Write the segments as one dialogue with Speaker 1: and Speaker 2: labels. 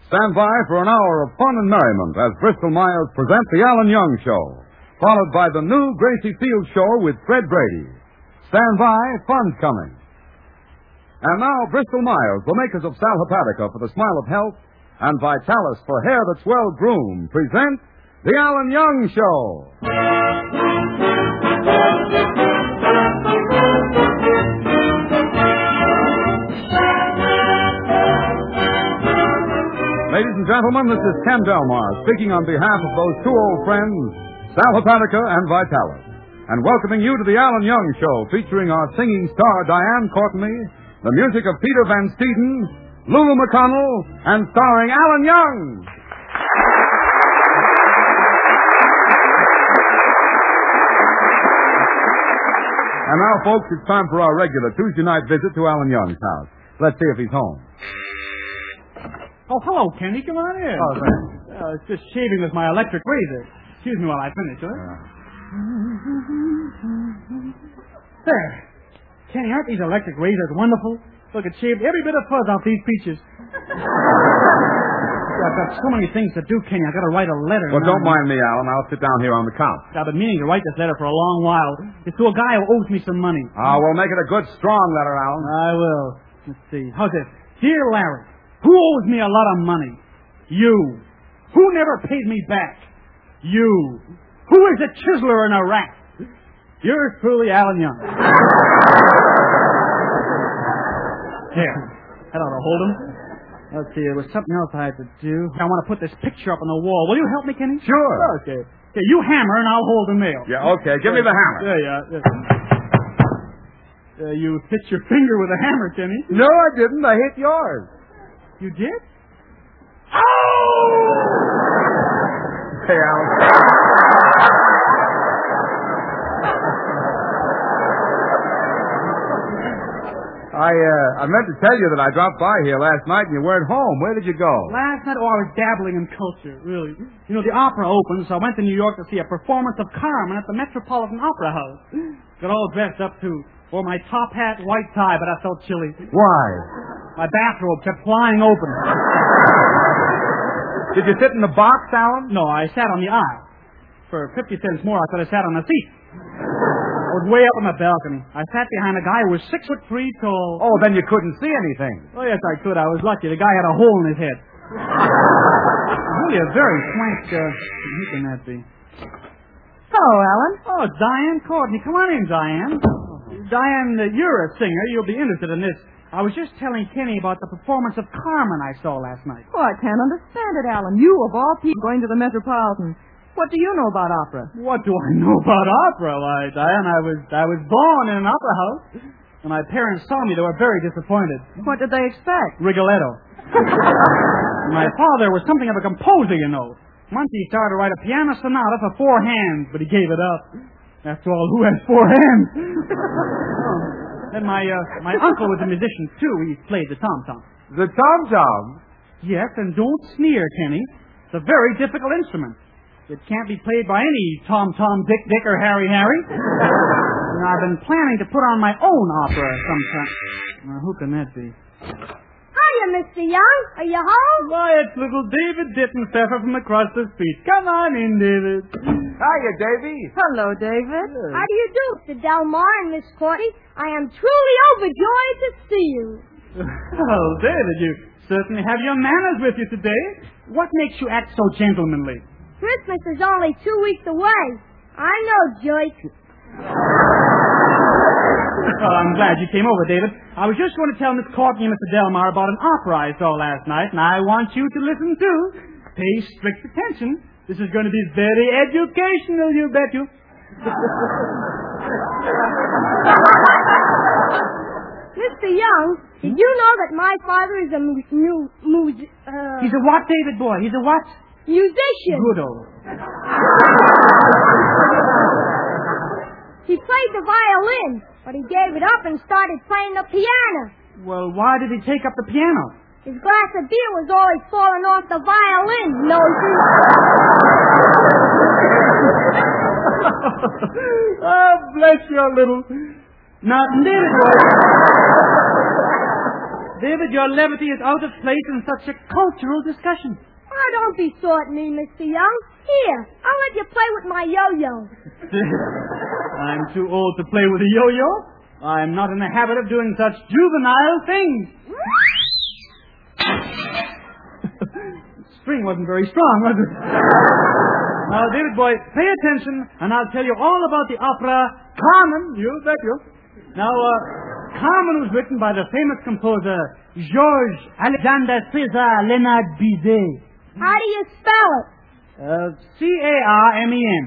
Speaker 1: Stand by for an hour of fun and merriment as Bristol Myers present The Alan Young Show, followed by the new Gracie Field Show with Fred Brady. Stand by, fun's coming. And now, Bristol Myers, the makers of Sal Hepatica for the smile of health and Vitalis for hair that's well groomed, present The Alan Young Show. Ladies and gentlemen, this is Ken Delmar speaking on behalf of those two old friends, Sal Hepatica and Vitalis, and welcoming you to The Alan Young Show, featuring our singing star Diane Courtney, the music of Peter Van Steeden, Lulu McConnell, and starring Alan Young. And now, folks, it's time for our regular Tuesday night visit to Alan Young's house. Let's see if he's home.
Speaker 2: Oh, hello, Kenny. Come on in.
Speaker 1: Oh, thanks.
Speaker 2: It's just shaving with my electric razor. Excuse me while I finish, huh? There. Kenny, aren't these electric razors wonderful? Look, it shaved every bit of fuzz off these peaches. I've got so many things to do, Kenny. I've got to write a letter.
Speaker 1: Well, don't mind me, Alan. I'll sit down here on the couch.
Speaker 2: I've been meaning to write this letter for a long while. It's to a guy who owes me some money.
Speaker 1: We'll make it a good, strong letter, Alan.
Speaker 2: I will. Let's see. How's this? Dear Larry, who owes me a lot of money? You. Who never paid me back? You. Who is a chiseler and a rat? Yours truly, Alan Young. Here. That ought to hold him. Let's see, there was something else I had to do. I want to put this picture up on the wall. Will you help me, Kenny?
Speaker 1: Sure.
Speaker 2: Okay. Okay, you hammer and I'll hold the nail.
Speaker 1: Yeah, okay. Give me the hammer.
Speaker 2: Yeah. You hit your finger with a hammer, Kenny.
Speaker 1: No, I didn't. I hit yours.
Speaker 2: You did?
Speaker 1: Oh! Hey, Alan. I meant to tell you that I dropped by here last night and you weren't home. Where did you go?
Speaker 2: Last night, I was dabbling in culture, really. You know, the opera opened, so I went to New York to see a performance of Carmen at the Metropolitan Opera House. Got all dressed up, too. Wore my top hat, white tie, but I felt chilly.
Speaker 1: Why?
Speaker 2: My bathrobe kept flying open.
Speaker 1: Did you sit in the box, Alan?
Speaker 2: No, I sat on the aisle. For 50 cents more, I could have sat on a seat. I was way up on the balcony. I sat behind a guy who was 6'3" tall.
Speaker 1: Oh, then you couldn't see anything.
Speaker 2: Oh, yes, I could. I was lucky. The guy had a hole in his head. Really a very swank, who can that be?
Speaker 3: Hello, Alan.
Speaker 2: Oh, Diane Courtney. Come on in, Diane. Diane, you're a singer. You'll be interested in this. I was just telling Kenny about the performance of Carmen I saw last night.
Speaker 3: Oh, I can't understand it, Alan. You, of all people, going to the Metropolitan. What do you know about opera?
Speaker 2: What do I know about opera? Why, Diane, I was born in an opera house. When my parents saw me, they were very disappointed.
Speaker 3: What did they expect?
Speaker 2: Rigoletto. My father was something of a composer, you know. Once he started to write a piano sonata for 4 hands, but he gave it up. After all, who has 4 hands? Then my uncle was a musician, too. He played the tom-tom.
Speaker 1: The tom-tom?
Speaker 2: Yes, and don't sneer, Kenny. It's a very difficult instrument. It can't be played by any tom-tom, Dick, or Harry. And I've been planning to put on my own opera sometime. Now, who can that be?
Speaker 4: Hiya, Mr. Young. Are you home?
Speaker 2: Why, it's little David Dittenpfeffer from across the street. Come on in, David.
Speaker 1: Hiya, Davy.
Speaker 3: Hello, David.
Speaker 4: How do you do, Mr. Delmar and Miss Courtney? I am truly overjoyed to see you.
Speaker 2: Oh, David, you certainly have your manners with you today. What makes you act so gentlemanly?
Speaker 4: Christmas is only 2 weeks away. I know, Joyce.
Speaker 2: Well, I'm glad you came over, David. I was just going to tell Miss Courtney and Mr. Delmar about an opera I saw last night, and I want you to listen, too. Pay strict attention. This is going to be very educational, you bet you.
Speaker 4: Mr. Young, did you know that my father is a
Speaker 2: He's a what, David boy? He's a what?
Speaker 4: Musician.
Speaker 2: Good old.
Speaker 4: He played the violin, but he gave it up and started playing the piano.
Speaker 2: Well, why did he take up the piano?
Speaker 4: His glass of beer was always falling off the violin, Nosey.
Speaker 2: Oh, bless your little... Now, David boy... David, your levity is out of place in such a cultural discussion.
Speaker 4: Oh, don't be sore at me, Mr. Young. Here, I'll let you play with my yo-yo.
Speaker 2: I'm too old to play with a yo-yo. I'm not in the habit of doing such juvenile things. String wasn't very strong, was it? Now, David boy, pay attention, and I'll tell you all about the opera Carmen. You bet you. Now, Carmen was written by the famous composer Georges Alexander César Léonard Bizet.
Speaker 4: How do you spell it?
Speaker 2: Carmen.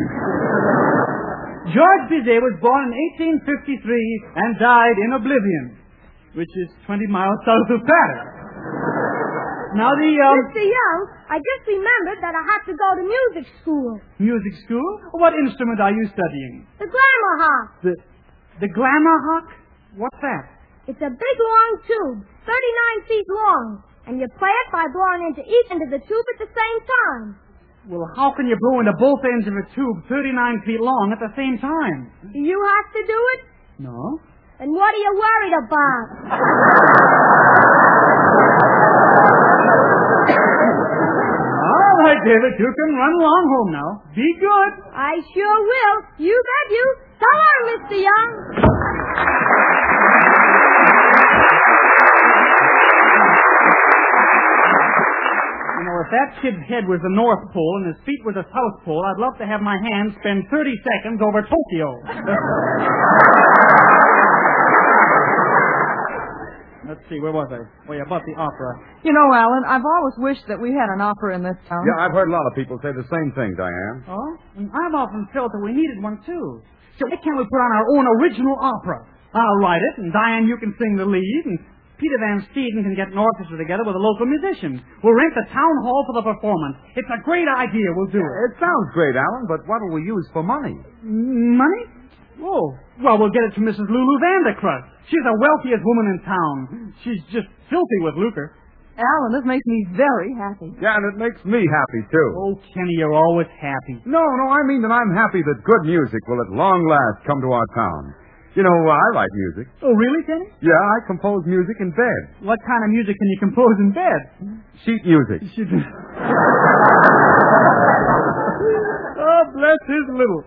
Speaker 2: Georges Bizet was born in 1853 and died in oblivion, which is 20 miles south of Paris. Now
Speaker 4: Mr. Young, I just remembered that I have to go to music school.
Speaker 2: Music school? What instrument are you studying?
Speaker 4: The glamour hawk.
Speaker 2: The glamour hawk? What's that?
Speaker 4: It's a big long tube, 39 feet long, and you play it by blowing into each end of the tube at the same time.
Speaker 2: Well, how can you blow into both ends of a tube 39 feet long at the same time?
Speaker 4: Do you have to do it?
Speaker 2: No.
Speaker 4: Then what are you worried about?
Speaker 2: All right, David, you can run along home now. Be good.
Speaker 4: I sure will. You bet you. So long, Mr. Young.
Speaker 2: You know, if that kid's head was the North Pole and his feet were the South Pole, I'd love to have my hands spend 30 seconds over Tokyo. Let's see, where was I? Oh, yeah, about the opera.
Speaker 3: You know, Alan, I've always wished that we had an opera in this town.
Speaker 1: Yeah, I've heard a lot of people say the same thing, Diane.
Speaker 2: Oh? And I've often felt that we needed one, too. So why can't we put on our own original opera? I'll write it, and Diane, you can sing the lead, and Peter Van Steeden can get an orchestra together with a local musician. We'll rent the town hall for the performance. It's a great idea. We'll do it.
Speaker 1: It sounds great, Alan, but what will we use for money?
Speaker 2: Money? Oh, well, we'll get it from Mrs. Lulu Vandercrust. She's the wealthiest woman in town. She's just filthy with lucre.
Speaker 3: Alan, this makes me very happy.
Speaker 1: Yeah, and it makes me happy, too.
Speaker 2: Oh, Kenny, you're always happy.
Speaker 1: No, I mean that I'm happy that good music will at long last come to our town. You know, I write music.
Speaker 2: Oh, really, Kenny?
Speaker 1: Yeah, I compose music in bed.
Speaker 2: What kind of music can you compose in bed?
Speaker 1: Sheet music.
Speaker 2: Oh, bless his little.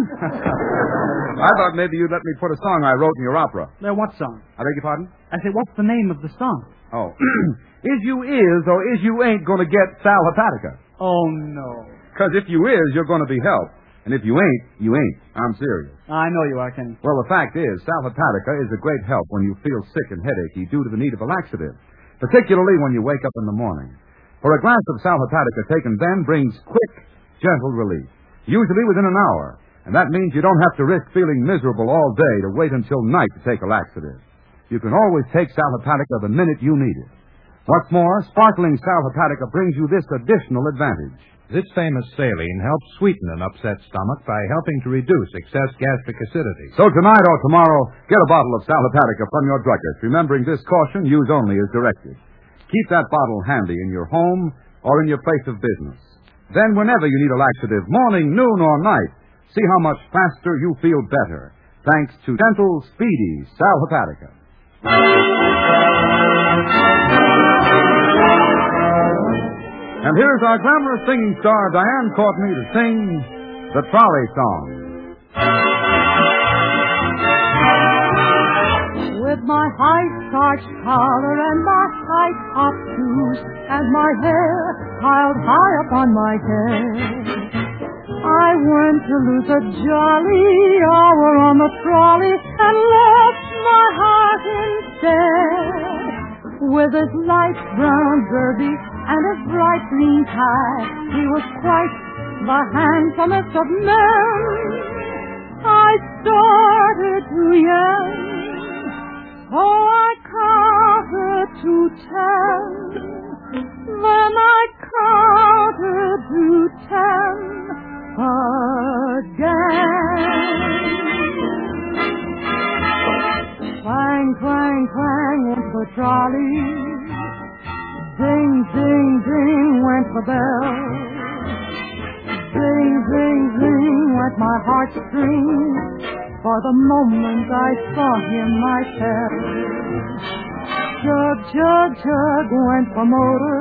Speaker 1: I thought maybe you'd let me put a song I wrote in your opera.
Speaker 2: What song?
Speaker 1: I beg your pardon?
Speaker 2: I said, what's the name of the song?
Speaker 1: Oh. Is you is or is you ain't going to get Sal Hepatica?
Speaker 2: Oh, no.
Speaker 1: Because if you is, you're going to be helped. And if you ain't, you ain't. I'm serious.
Speaker 2: I know you are, Kenny.
Speaker 1: Well, the fact is, Sal Hepatica is a great help when you feel sick and headachy due to the need of a laxative, particularly when you wake up in the morning. For a glass of Sal Hepatica taken then brings quick, gentle relief, usually within an hour. And that means you don't have to risk feeling miserable all day to wait until night to take a laxative. You can always take Sal Hepatica the minute you need it. What's more, sparkling Sal Hepatica brings you this additional advantage.
Speaker 5: This famous saline helps sweeten an upset stomach by helping to reduce excess gastric acidity.
Speaker 1: So tonight or tomorrow, get a bottle of Sal Hepatica from your druggist, remembering this caution, use only as directed. Keep that bottle handy in your home or in your place of business. Then whenever you need a laxative, morning, noon, or night, see how much faster you feel better, thanks to gentle, speedy Sal Hepatica. And here's our glamorous singing star, Diane Courtney, to sing the Trolley Song.
Speaker 3: With my high starched collar and my high top shoes and my hair piled high up on my head, I went to lose a jolly hour on the trolley and left my heart instead. With his light brown derby and his bright green tie, he was quite the handsomest of men. I started to yell, so I counted to 10. Then I counted to 10 again. Clang, clang, clang went the trolley. Ding, ding, ding went the bell. Ding, ding, ding went my heartstrings. For the moment I saw him, I fell. Chug, chug, chug went the motor.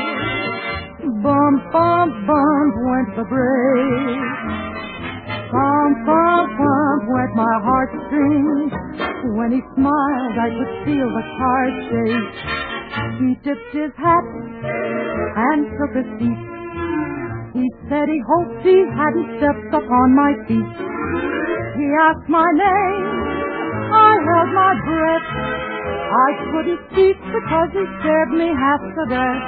Speaker 3: Bump, bump, bump went the brake. Pump, pump, pump went my heartstrings. When he smiled, I could feel the car shake. He tipped his hat and took a seat. He said he hoped he hadn't stepped upon my feet. He asked my name. I held my breath. I couldn't speak because he scared me half to death.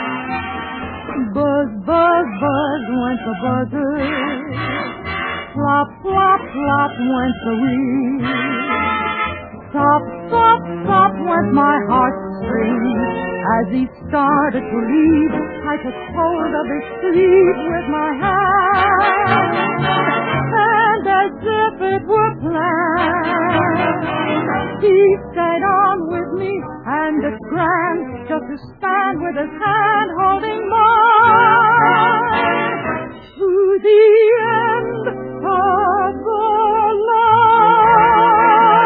Speaker 3: Buzz, buzz, buzz went the buzzer. Flop, flop, flop went the wheel. Stop, stop, stop went my heartstrings. As he started to leave, I took hold of his sleeve with my hand. And as if it were planned, he stayed on with me, and it's grand just to stand with his hand holding mine to the end of the line.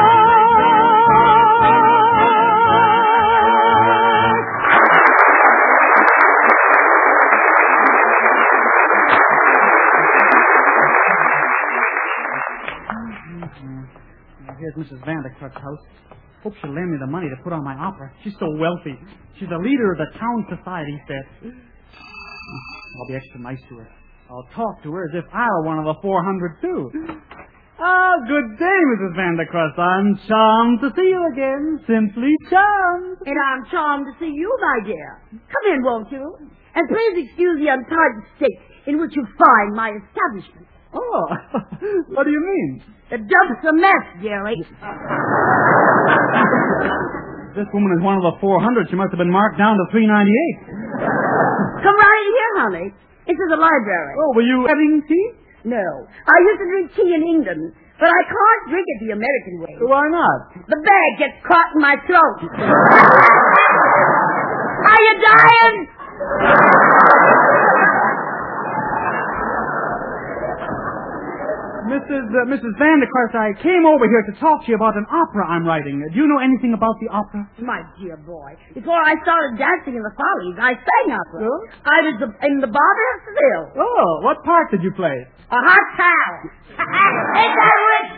Speaker 2: Here's Mrs. Vandercrut's house. Hope she'll lend me the money to put on my opera. She's so wealthy. She's the leader of the town society set. I'll be extra nice to her. I'll talk to her as if I were one of the 400, too. Ah, good day, Mrs. Vandercrust. I'm charmed to see you again. Simply charmed.
Speaker 6: And I'm charmed to see you, my dear. Come in, won't you? And please excuse the untidy state in which you find my establishment.
Speaker 2: Oh, what do you mean?
Speaker 6: The dump's a mess, dearie.
Speaker 2: This woman is one of the 400. She must have been marked down to 398.
Speaker 6: Come right in here, honey. Into the library.
Speaker 2: Oh, were you having tea?
Speaker 6: No. I used to drink tea in England, but I can't drink it the American way.
Speaker 2: Why not?
Speaker 6: The bag gets caught in my throat. Are you dying?
Speaker 2: Mrs. Vandercrust, I came over here to talk to you about an opera I'm writing. Do you know anything about the opera?
Speaker 6: My dear boy, before I started dancing in the Follies, I sang opera.
Speaker 2: Oh?
Speaker 6: I was in the Barber of Seville.
Speaker 2: Oh, what part did you play?
Speaker 6: A hot cow. Ain't that rich?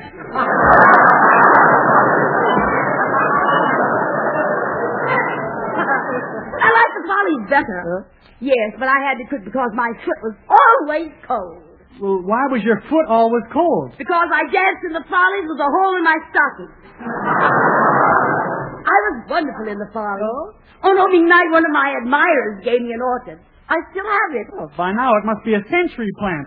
Speaker 6: I like the Follies better. Yes, but I had to quit because my foot was always cold.
Speaker 2: Well, why was your foot always cold?
Speaker 6: Because I danced in the Follies with a hole in my stocking. I was wonderful in the Follies. On opening night, one of my admirers gave me an orchid. I still have it.
Speaker 2: Oh, by now it must be a century plant.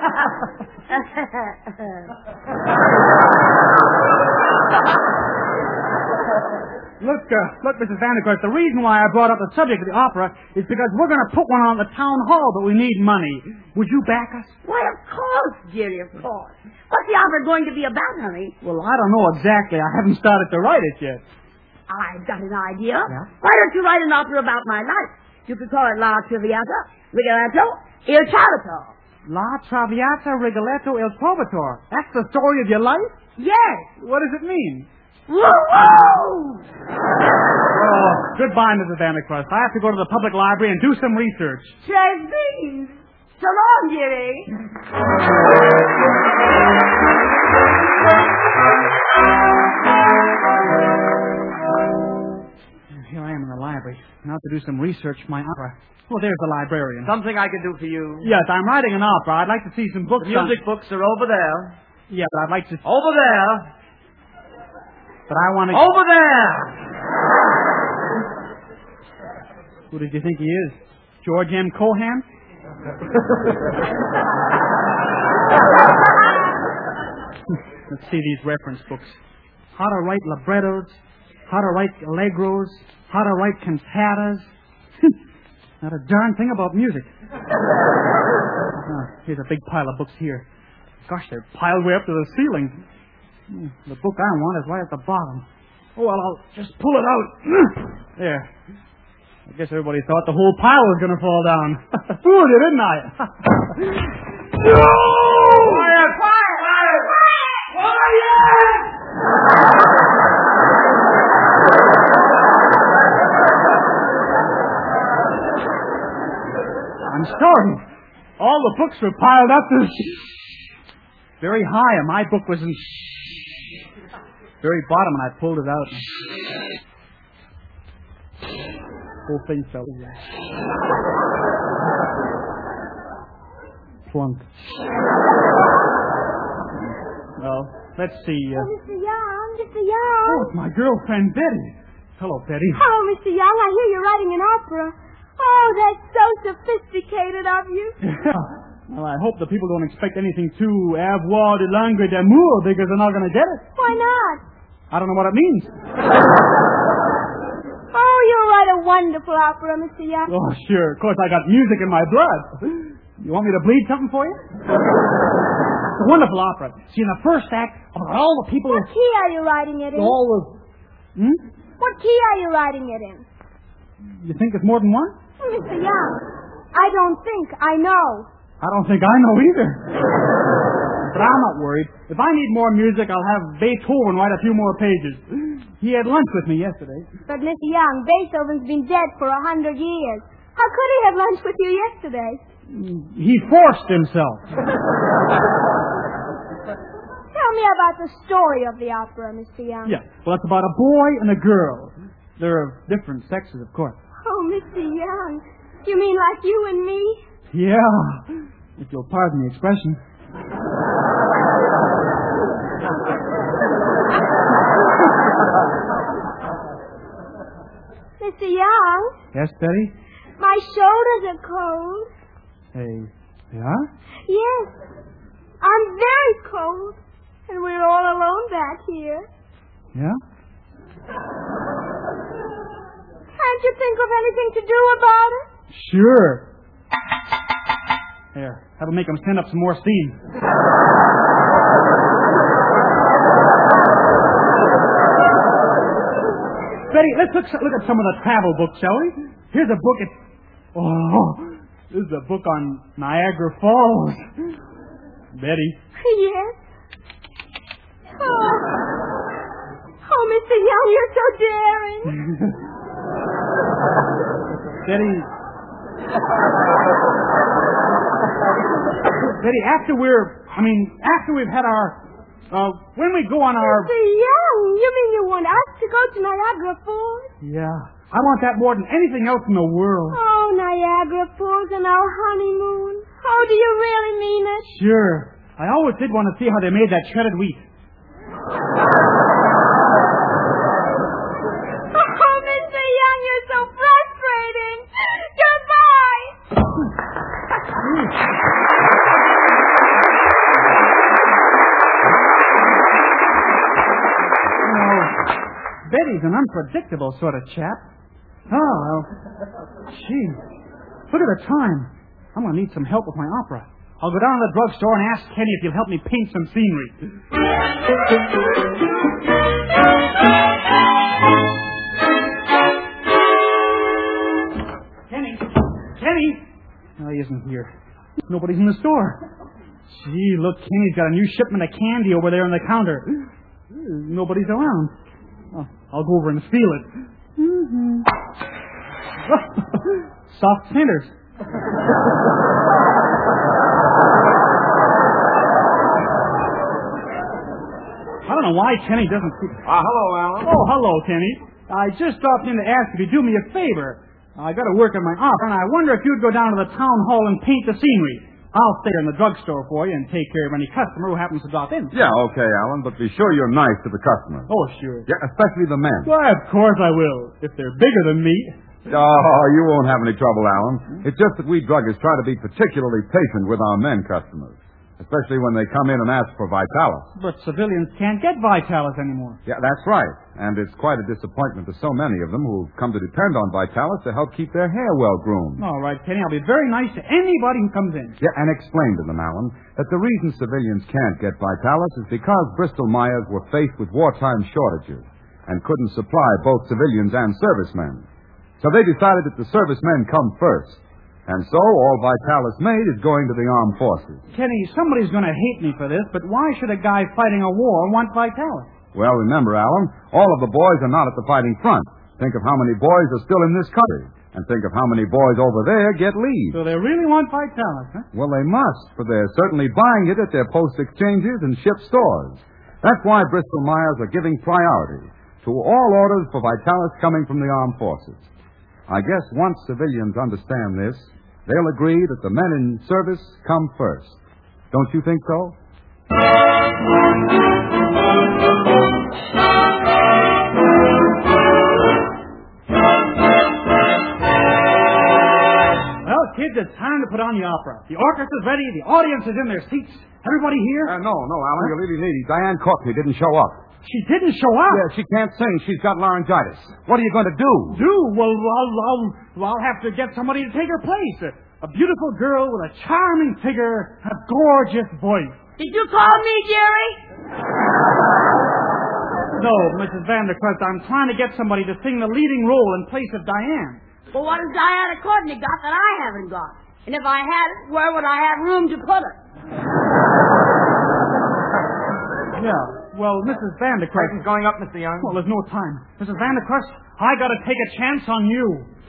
Speaker 2: Look, Mrs. Vandercrust, the reason why I brought up the subject of the opera is because we're going to put one on at the town hall, but we need money. Would you back us?
Speaker 6: Why, of course, dearie, of course. What's the opera going to be about, honey?
Speaker 2: Well, I don't know exactly. I haven't started to write it yet.
Speaker 6: I've got an idea.
Speaker 2: Yeah?
Speaker 6: Why don't you write an opera about my life? You could call it La Traviata, Rigoletto, Il Trovatore.
Speaker 2: La Traviata, Rigoletto, Il Trovatore. That's the story of your life?
Speaker 6: Yes.
Speaker 2: What does it mean?
Speaker 6: Woo-woo!
Speaker 2: Oh, goodbye, Mrs. Vandercrust. I have to go to the public library and do some research.
Speaker 6: Tres beans. So long, dearie.
Speaker 2: Here I am in the library. Now to do some research for my opera. Oh, there's the librarian.
Speaker 7: Something I can do for you.
Speaker 2: Yes, I'm writing an opera. I'd like to see some books.
Speaker 7: The music books are over there.
Speaker 2: Yeah, but I'd like to...
Speaker 7: Over there.
Speaker 2: But I want to...
Speaker 7: Over there!
Speaker 2: Who did you think he is? George M. Cohan? Let's see these reference books. How to write librettos, how to write allegros, how to write cantatas. Not a darn thing about music. Here's a big pile of books here. Gosh, they're piled way up to the ceiling. The book I want is right at the bottom. Oh, well, I'll just pull it out. There. I guess everybody thought the whole pile was going to fall down. Fooled you, didn't I? No!
Speaker 7: Quiet! Quiet! Quiet! Quiet!
Speaker 2: I'm sorry. All the books were piled up to very high, and my book was in very bottom, and I pulled it out. Whole thing fell in. Plunk. Well, let's see.
Speaker 4: Mr. Young, Mr. Young.
Speaker 2: Oh, it's my girlfriend, Betty. Hello, Betty.
Speaker 4: Oh, Mr. Young, I hear you're writing an opera. Oh, that's so sophisticated of you.
Speaker 2: Well, I hope the people don't expect anything too avoir de langue d'amour because they're not going to get it.
Speaker 4: Why not?
Speaker 2: I don't know what it means.
Speaker 4: Oh, you'll write a wonderful opera, Mr. Young.
Speaker 2: Oh, sure. Of course, I got music in my blood. You want me to bleed something for you? It's a wonderful opera. See, in the first act, about all the people...
Speaker 4: What key are you writing it in?
Speaker 2: All the...
Speaker 4: What key are you writing it in?
Speaker 2: You think it's more than one?
Speaker 4: Mr. Young, I don't think. I know.
Speaker 2: I don't think I know either. But I'm not worried. If I need more music, I'll have Beethoven write a few more pages. He had lunch with me yesterday.
Speaker 4: But, Mr. Young, Beethoven's been dead for 100 years. How could he have lunch with you yesterday?
Speaker 2: He forced himself.
Speaker 4: Tell me about the story of the opera, Mr. Young.
Speaker 2: Yeah, well, it's about a boy and a girl. They're of different sexes, of course.
Speaker 4: Oh, Mr. Young, you mean like you and me?
Speaker 2: Yeah, if you'll pardon the expression.
Speaker 4: Mr. Young?
Speaker 2: Yes, Betty?
Speaker 4: My shoulders are cold.
Speaker 2: Hey, yeah?
Speaker 4: Yes, I'm very cold. And we're all alone back here.
Speaker 2: Yeah?
Speaker 4: Can't you think of anything to do about it?
Speaker 2: Sure. There, that'll make them send up some more steam. Betty, let's look at some of the travel books, shall we? Here's a book. This is a book on Niagara Falls. Betty.
Speaker 4: Yes. Oh, Mr. Young, you're so daring.
Speaker 2: Betty, after we've had our, when we go on our...
Speaker 4: Mr. Young, you mean you want us to go to Niagara Falls?
Speaker 2: Yeah, I want that more than anything else in the world.
Speaker 4: Oh, Niagara Falls and our honeymoon. Oh, do you really mean it?
Speaker 2: Sure. I always did want to see how they made that shredded wheat.
Speaker 4: Oh, Mr. Young, you're so frustrating. Goodbye.
Speaker 2: Betty's an unpredictable sort of chap. Oh, well, gee, look at the time. I'm going to need some help with my opera. I'll go down to the drugstore and ask Kenny if he'll help me paint some scenery. Kenny! Oh, he isn't here. Nobody's in the store. Gee, look, Kenny's got a new shipment of candy over there on the counter. Nobody's around. Oh, I'll go over and steal it. Mm-hmm. Soft centers. I don't know why Kenny doesn't...
Speaker 1: Hello, Alan.
Speaker 2: Oh, hello, Kenny. I just dropped in to ask if you'd do me a favor. I got to work on my opera, and I wonder if you'd go down to the town hall and paint the scenery. I'll stay in the drugstore for you and take care of any customer who happens to drop in.
Speaker 1: Yeah, okay, Alan, but be sure you're nice to the customers.
Speaker 2: Oh, sure.
Speaker 1: Yeah, especially the men.
Speaker 2: Why, of course I will, if they're bigger than me.
Speaker 1: Oh, you won't have any trouble, Alan. It's just that we druggists try to be particularly patient with our men customers, especially when they come in and ask for Vitalis.
Speaker 2: But civilians can't get Vitalis anymore.
Speaker 1: Yeah, that's right. And it's quite a disappointment to so many of them who've come to depend on Vitalis to help keep their hair well groomed.
Speaker 2: All right, Kenny, I'll be very nice to anybody who comes in.
Speaker 1: Yeah, and explain to them, Alan, that the reason civilians can't get Vitalis is because Bristol-Myers were faced with wartime shortages and couldn't supply both civilians and servicemen. So they decided that the servicemen come first. And so all Vitalis made is going to the armed forces.
Speaker 2: Kenny, somebody's going to hate me for this, but why should a guy fighting a war want Vitalis?
Speaker 1: Well, remember, Alan, all of the boys are not at the fighting front. Think of how many boys are still in this country. And think of how many boys over there get leave.
Speaker 2: So they really want Vitalis, huh?
Speaker 1: Well, they must, for they're certainly buying it at their post exchanges and ship stores. That's why Bristol Myers are giving priority to all orders for Vitalis coming from the armed forces. I guess once civilians understand this, they'll agree that the men in service come first. Don't you think so?
Speaker 2: Well, kids, it's time to put on the opera. The orchestra's ready. The audience is in their seats. Everybody here?
Speaker 1: No, Alan. Your lady. Diane Courtney didn't show up.
Speaker 2: She didn't show up?
Speaker 1: Yeah, she can't sing. She's got laryngitis. What are you going to do?
Speaker 2: Well, I'll have to get somebody to take her place. A beautiful girl with a charming figure, a gorgeous voice.
Speaker 6: Did you call me, Jerry?
Speaker 2: No, Mrs. Vandercrest, I'm trying to get somebody to sing the leading role in place of Diane.
Speaker 6: Well, what has Diana Courtney got that I haven't got? And if I had it, where would I have room to put it?
Speaker 2: Yeah, well, Mrs. Vandercrest...
Speaker 7: Curtain's going up, Mr. Young.
Speaker 2: Well, there's no time. Mrs. Vandercrest, I gotta take a chance on you.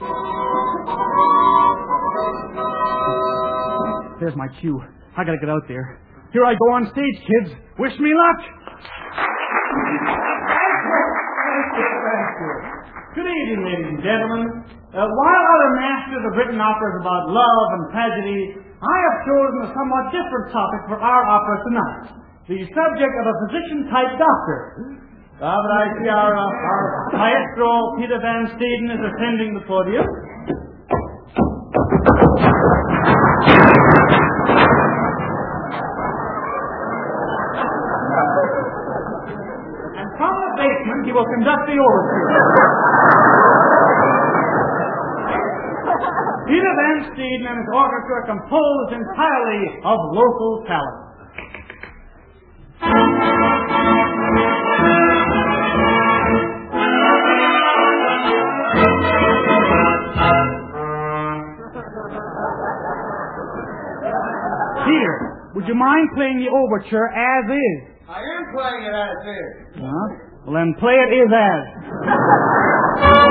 Speaker 2: There's my cue. I gotta get out there. Here I go on stage, kids. Wish me luck. Good evening, ladies and gentlemen. While other masters have written operas about love and tragedy, I have chosen a somewhat different topic for our opera tonight. The subject of a physician-type doctor. But I see our maestro, Peter Van Steeden, is ascending the podium. And from the basement, he will conduct the overture. Peter Van Steeden and his orchestra are composed entirely of local talent. Peter, would you mind playing the overture as is?
Speaker 7: I am playing it as is.
Speaker 2: Well, then play it is as.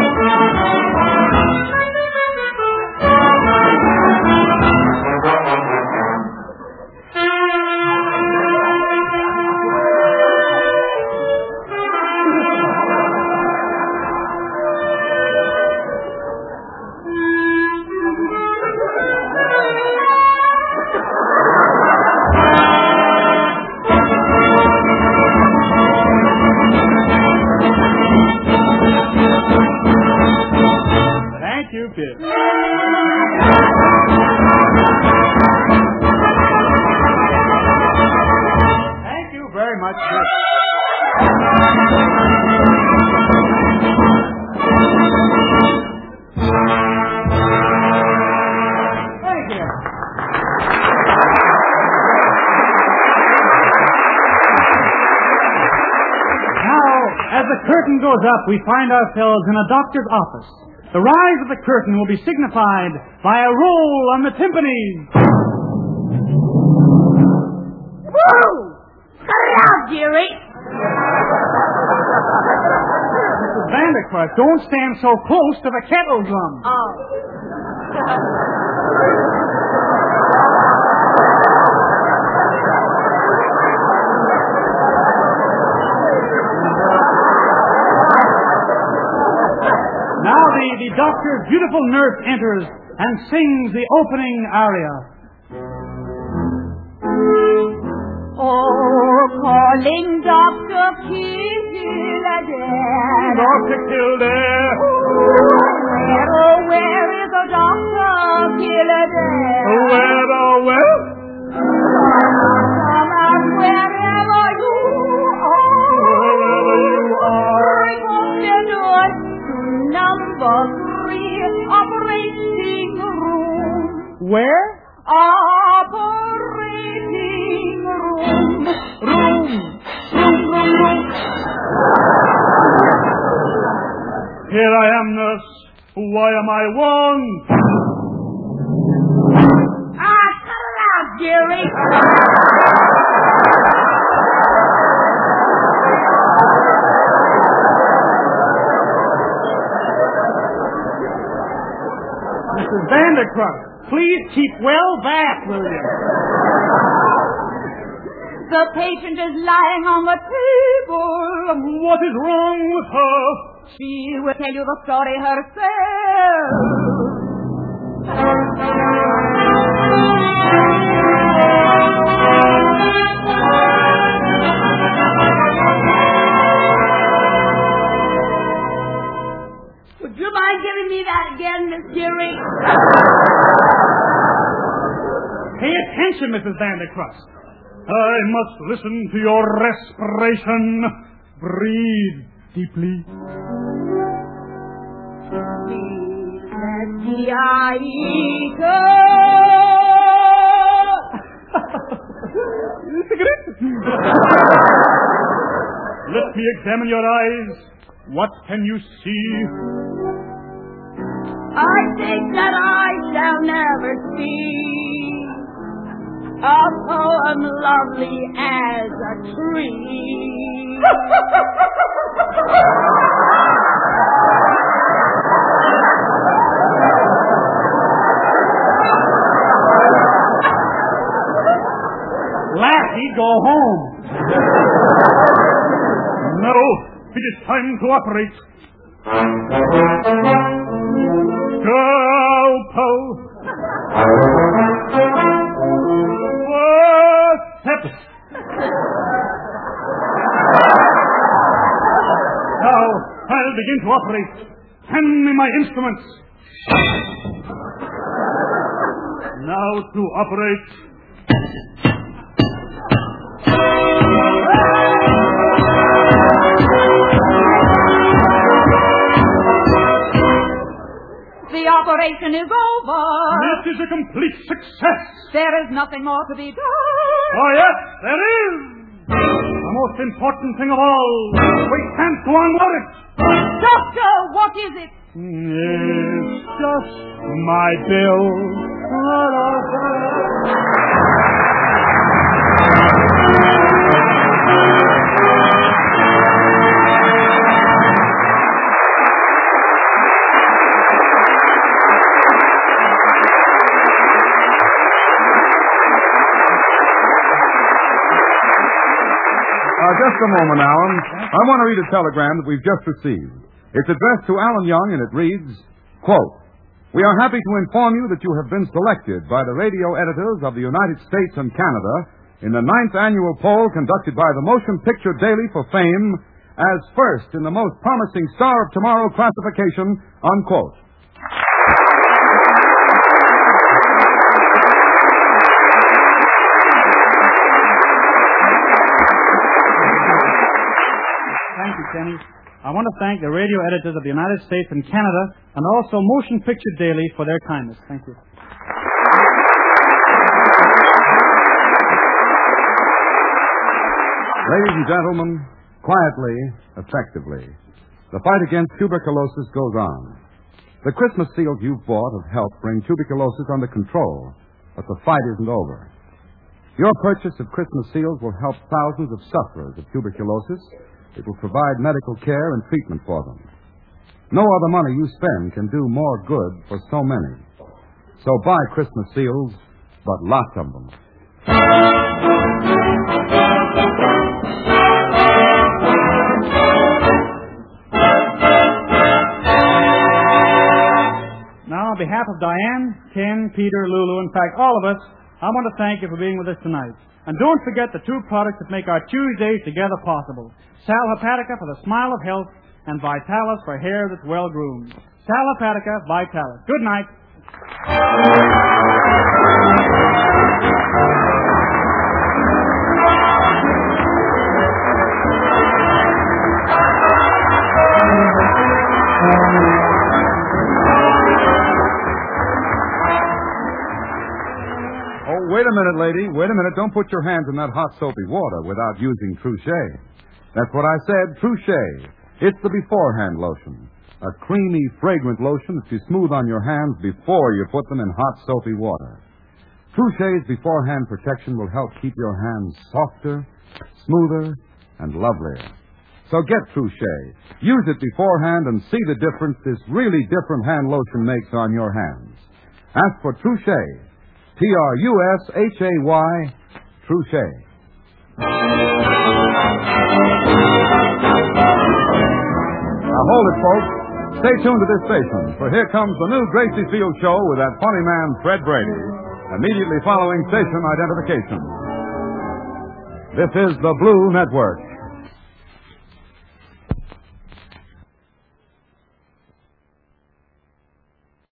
Speaker 2: Thank you, Peter. Thank you very much, Peter. Thank you. Now, as the curtain goes up, we find ourselves in a doctor's office. The rise of the curtain will be signified by a roll on the timpanis.
Speaker 6: Woo! Cut it out, Jerry.
Speaker 2: Mrs. Vandercrest, don't stand so close to the kettle drum.
Speaker 6: Oh.
Speaker 2: Now the doctor's beautiful nurse enters and sings the opening aria.
Speaker 3: Oh, calling Dr. Kildare.
Speaker 2: Dr. Kildare.
Speaker 3: Where is the Dr. Kildare?
Speaker 2: Where, oh, where?
Speaker 3: Come out wherever you are. Report to number 3 operating room.
Speaker 2: Where?
Speaker 3: Operating room. Room.
Speaker 2: Here I am, nurse. Why am I wrong?
Speaker 6: Cut it out, Jerry.
Speaker 2: Mrs. Vandercrust, please keep well back, will you?
Speaker 3: The patient is lying on the table.
Speaker 2: What is wrong with her?
Speaker 3: She will tell you the story herself.
Speaker 6: Would you mind giving me that again, Miss Dearing?
Speaker 2: Pay attention, Mrs. Vandercrust. I must listen to your respiration. Breathe deeply. Let me examine your eyes. What can you see?
Speaker 6: I think that I shall never see a poem lovely as a tree.
Speaker 2: Lassie, go home. No, it is time to operate. Scalpel. Forceps. Now, I'll begin to operate. Hand me my instruments. Now to operate.
Speaker 3: The operation is over.
Speaker 2: This is a complete success.
Speaker 3: There is nothing more to be done.
Speaker 2: Oh, yes, there is. The most important thing of all. We can't go on without it.
Speaker 3: Doctor, what is it?
Speaker 2: It's just my bill.
Speaker 1: Just a moment, Alan. I want to read a telegram that we've just received. It's addressed to Alan Young, and it reads, quote, "We are happy to inform you that you have been selected by the radio editors of the United States and Canada in the 9th annual poll conducted by the Motion Picture Daily for fame as first in the most promising Star of Tomorrow classification," unquote.
Speaker 2: Thank you, Kenny. I want to thank the radio editors of the United States and Canada and also Motion Picture Daily for their kindness. Thank you.
Speaker 1: Ladies and gentlemen, quietly, effectively, the fight against tuberculosis goes on. The Christmas seals you've bought have helped bring tuberculosis under control, but the fight isn't over. Your purchase of Christmas seals will help thousands of sufferers of tuberculosis. It will provide medical care and treatment for them. No other money you spend can do more good for so many. So buy Christmas seals, but lots of them.
Speaker 2: Now, on behalf of Diane, Ken, Peter, Lulu, in fact, all of us, I want to thank you for being with us tonight. And don't forget the two products that make our Tuesdays together possible. Sal Hepatica for the smile of health and Vitalis for hair that's well groomed. Sal Hepatica, Vitalis. Good night.
Speaker 1: Wait a minute, lady. Wait a minute. Don't put your hands in that hot soapy water without using Trouchet. That's what I said, Trouchet. It's the beforehand lotion. A creamy, fragrant lotion that you smooth on your hands before you put them in hot soapy water. Trouchet's beforehand protection will help keep your hands softer, smoother, and lovelier. So get Trouchet. Use it beforehand and see the difference this really different hand lotion makes on your hands. Ask for Truchet. Trushay. Truchet. Now hold it, folks. Stay tuned to this station, for here comes the new Gracie Field Show with that funny man, Fred Brady, immediately following station identification. This is the Blue Network.